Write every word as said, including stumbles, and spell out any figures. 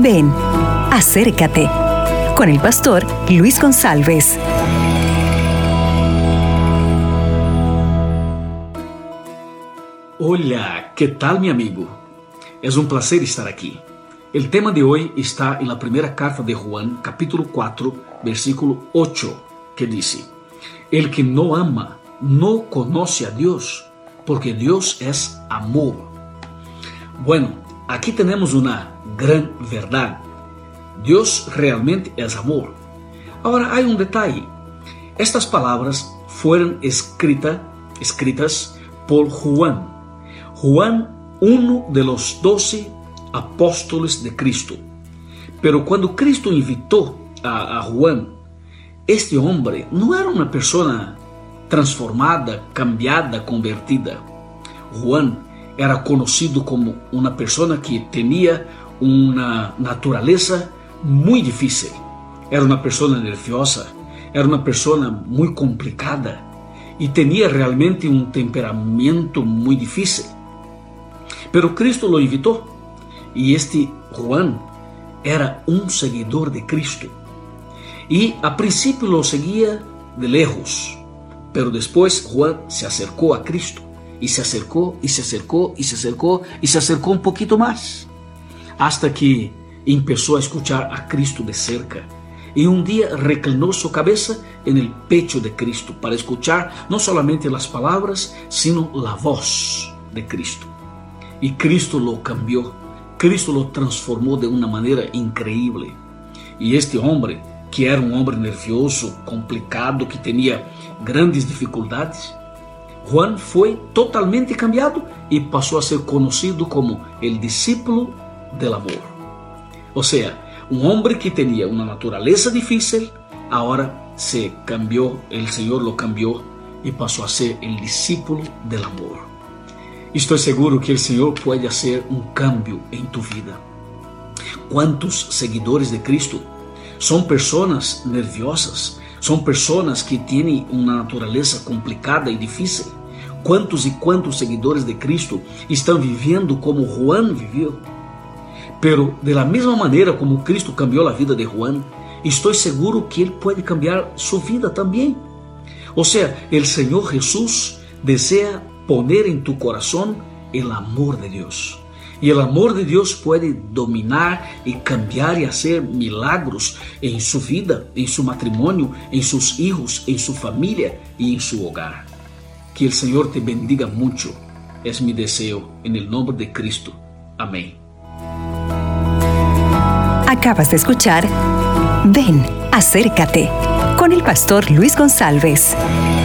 Ven, acércate con el pastor Luis González. Hola, ¿qué tal mi amigo? Es un placer estar aquí. El tema de hoy está en la primera carta de Juan, capítulo cuatro, versículo ocho, que dice: El que no ama no conoce a Dios, porque Dios es amor. Bueno, aquí tenemos una gran verdad. Dios realmente es amor. Ahora hay un detalle. Estas palabras fueron escrita, escritas por Juan. Juan, uno de los doce apóstoles de Cristo. Pero cuando Cristo invitó a, a Juan, este hombre no era una persona transformada, cambiada, convertida. Juan era conocido como una persona que tenía una naturaleza muy difícil. Era una persona nerviosa, era una persona muy complicada y tenía realmente un temperamento muy difícil. Pero Cristo lo invitó y este Juan era un seguidor de Cristo. Y a principio lo seguía de lejos, pero después Juan se acercó a Cristo y se acercó y se acercó y se acercó y se acercó un poquito más, hasta que empezó a escuchar a Cristo de cerca. Y un día reclinó su cabeza en el pecho de Cristo para escuchar no solamente las palabras, sino la voz de Cristo. Y Cristo lo cambió, Cristo lo transformó de una manera increíble. Y este hombre, que era un hombre nervioso, complicado, que tenía grandes dificultades, Juan fue totalmente cambiado y pasó a ser conocido como el discípulo del amor. O sea, un hombre que tenía una naturaleza difícil, ahora se cambió, el Señor lo cambió y pasó a ser el discípulo del amor. Estoy seguro que el Señor puede hacer un cambio en tu vida. ¿Cuántos seguidores de Cristo son personas nerviosas? Son personas que tienen una naturaleza complicada y difícil. ¿Cuántos y cuántos seguidores de Cristo están viviendo como Juan vivió? Pero de la misma manera como Cristo cambió la vida de Juan, estoy seguro que Él puede cambiar su vida también. O sea, el Señor Jesús desea poner en tu corazón el amor de Dios. Y el amor de Dios puede dominar y cambiar y hacer milagros en su vida, en su matrimonio, en sus hijos, en su familia y en su hogar. Que el Señor te bendiga mucho. Es mi deseo en el nombre de Cristo. Amén. Acabas de escuchar Ven, acércate con el pastor Luis González.